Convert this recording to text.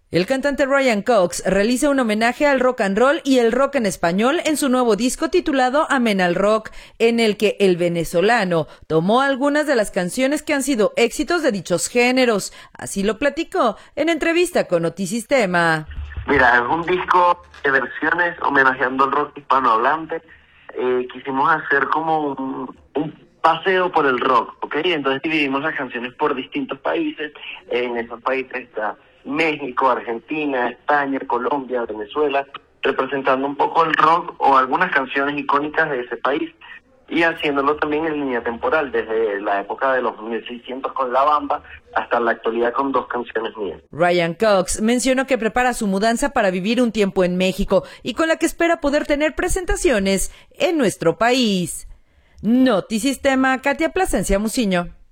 El cantante Ryan Cox realiza un homenaje al rock and roll y el rock en español en su nuevo disco titulado Amén al Rock, en el que el venezolano tomó algunas de las canciones que han sido éxitos de dichos géneros. Así lo platicó en entrevista con Notisistema. Mira, es un disco de versiones homenajeando el rock hispanohablante. Quisimos hacer como un paseo por el rock, ¿ok? Entonces dividimos las canciones por distintos países. En esos países está México, Argentina, España, Colombia, Venezuela, representando un poco el rock o algunas canciones icónicas de ese país y haciéndolo también en línea temporal, desde la época de los 1600 con La Bamba hasta la actualidad con 2 canciones mías. Ryan Cox mencionó que prepara su mudanza para vivir un tiempo en México y con la que espera poder tener presentaciones en nuestro país. Notisistema, Katia Plasencia Muciño.